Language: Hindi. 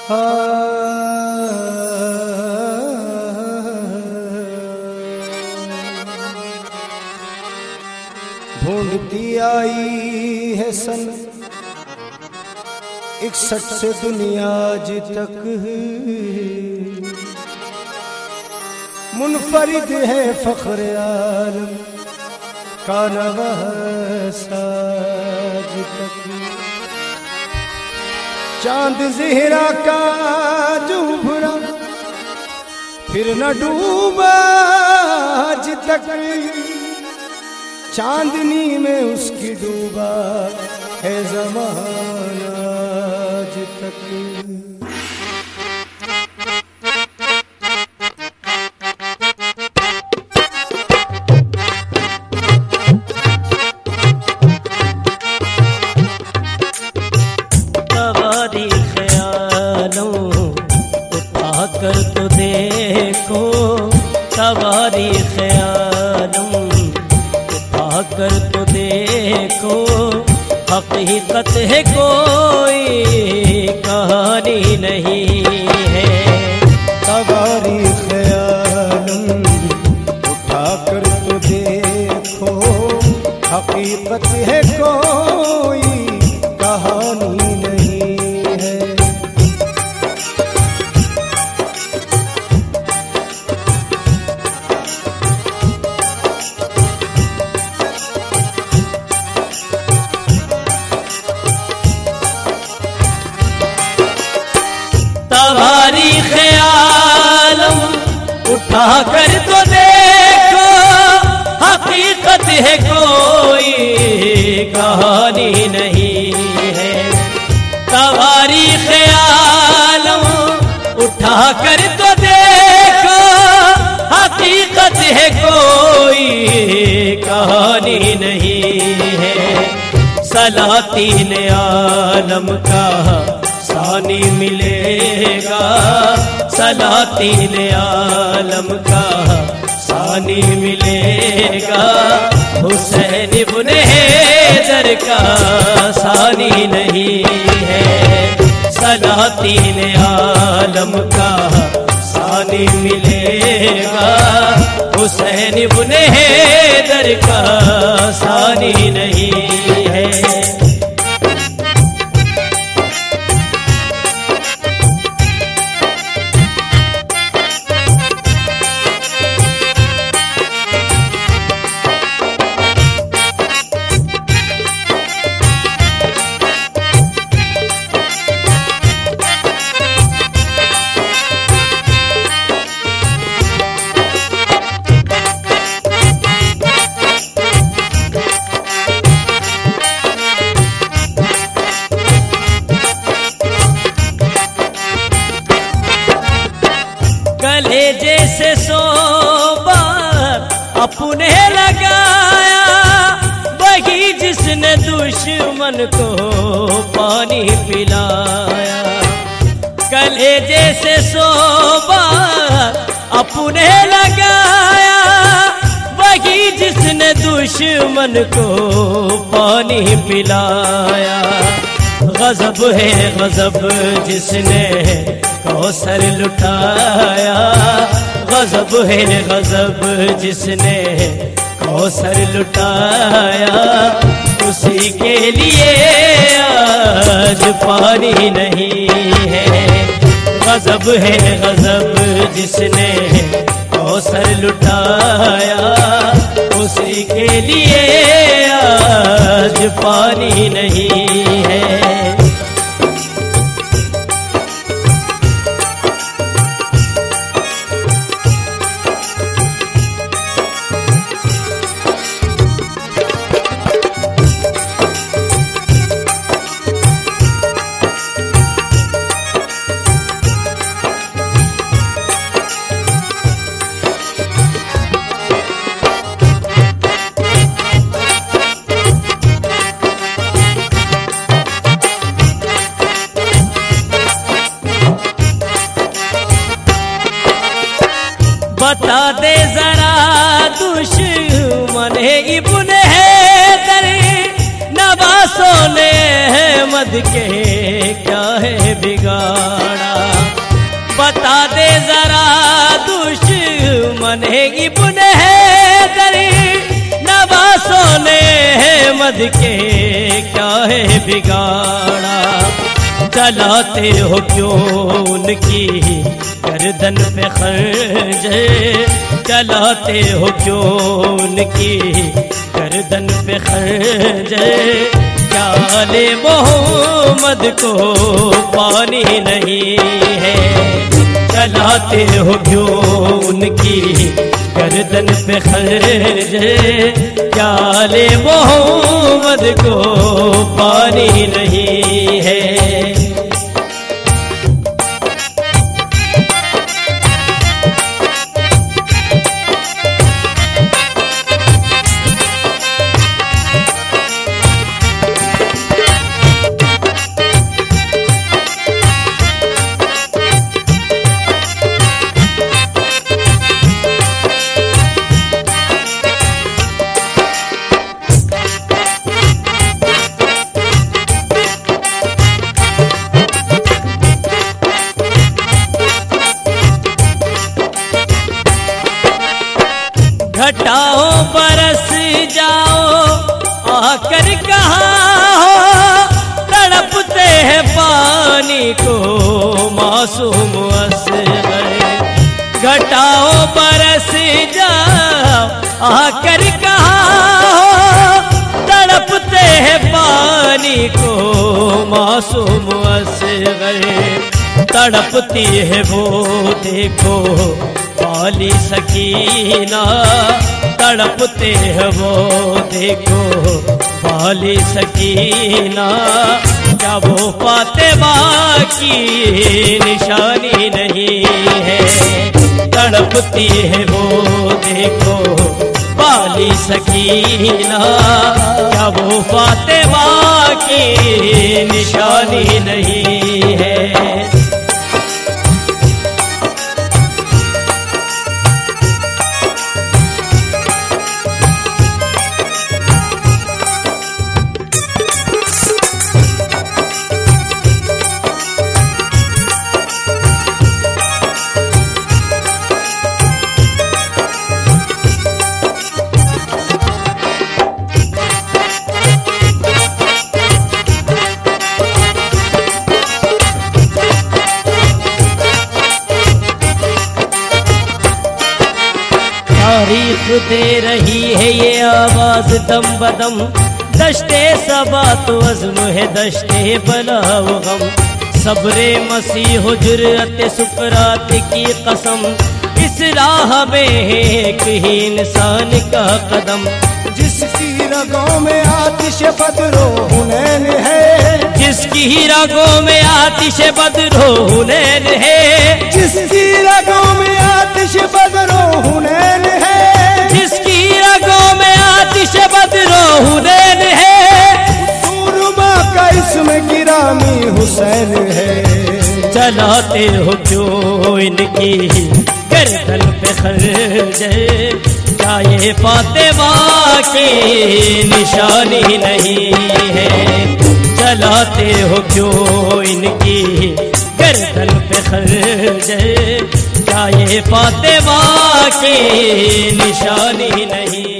ढूंढती आई है सन 61 से दुनिया आज तक, मुनफरिद है फख्र आलम का नवासा आज तक। चांद ज़हरा का जो उभरा फिर न डूबा आज तक, चांदनी में उसकी डूबा है ज़माना आज तक। सवारी ख्यालों उठा कर तो देखो, सवारी ख्यालों उठा कर तो देखो, हकीकत है कोई कहानी नहीं है। सवारी ख्यालों उठा कर तो देखो, हकीकत है कोई कहानी नहीं है। सवारी ख्यालों उठा कर तो देखो, हकीकत है कोई कहानी नहीं है। सवारी ख्यालों उठा कर तो देखो, हकीकत है कोई कहानी नहीं है। सलातीन आलम का सानी मिलेगा, सलातीन आलम का सानी मिलेगा, हुसैन इब्ने हैदर का सानी नहीं है। सलातीन आलम का सानी मिलेगा, हुसैन इब्ने हैदर का सानी नहीं है। गले जैसे सोबार अपने लगाया, वही जिसने दुश्मन को पानी पिलाया। गले जैसे सोबार अपने लगाया, वही जिसने दुश्मन को पानी पिलाया। गजब है गजब जिसने कौसर लुटाया, गजब है गजब जिसने कौसर लुटाया, उसी के लिए आज पानी नहीं है। गजब है गजब जिसने कौसर लुटाया, उसी के लिए आज पानी नहीं है। बता दे जरा दुश्मन है इब्ने हैदर, नवासों ने अहमद के क्या है बिगाड़ा। बता दे जरा दुश्मन है इब्ने हैदर, नवासों ने मद के क्या है बिगाड़ा। चलाते हो क्यों उनकी गर्दन पे खंजर, चलाते हो क्यों उनकी गर्दन पे खंजर। क्या आले मोहम्मद को पानी नहीं है, चलाते हो क्यों उनकी गर्दन पे खंजर। क्या आले मोहम्मद को पानी नहीं है। घटाओ बरस जाओ आकर कहाँ हो, तड़पते हैं पानी को मासूम असगर। घटाओ बरस जाओ आकर कहाँ हो, तड़पते हैं पानी को मासूम असगर। तड़पती है वो देखो वाली सकीना, तड़पते हैं वो देखो वाली सकीना। क्या वो फातिमा की निशानी नहीं है, तड़पती है वो देखो वाली सकीना। क्या वो फातिमा की निशानी नहीं है। तारीख दे रही है ये आवाज दम बदम, दश्ते सबा तो अज़्म है दश्ते बला व गम। सब्रे मसीह जुर्रत सुकरात की कसम, इस राह में एक ही इंसान का कदम। जिसकी रगों में आतिश बदरो हुनैन है, जिसकी रगों में आतिश बदरो हुनैन है। जिसकी रगों में आतिश बदरो हुनैन है, जिसकी रगों में आतिश बदरो हुनैन है। सूरमा का इसमें गिरामी हुसैन है। चलाते हो क्यों इनकी गर्दन पे खंजर, क्या ये फातिमा की निशानी नहीं है। चलाते हो क्यों इनकी गर्दन पे खंजर, क्या ये फातिमा की निशानी नहीं।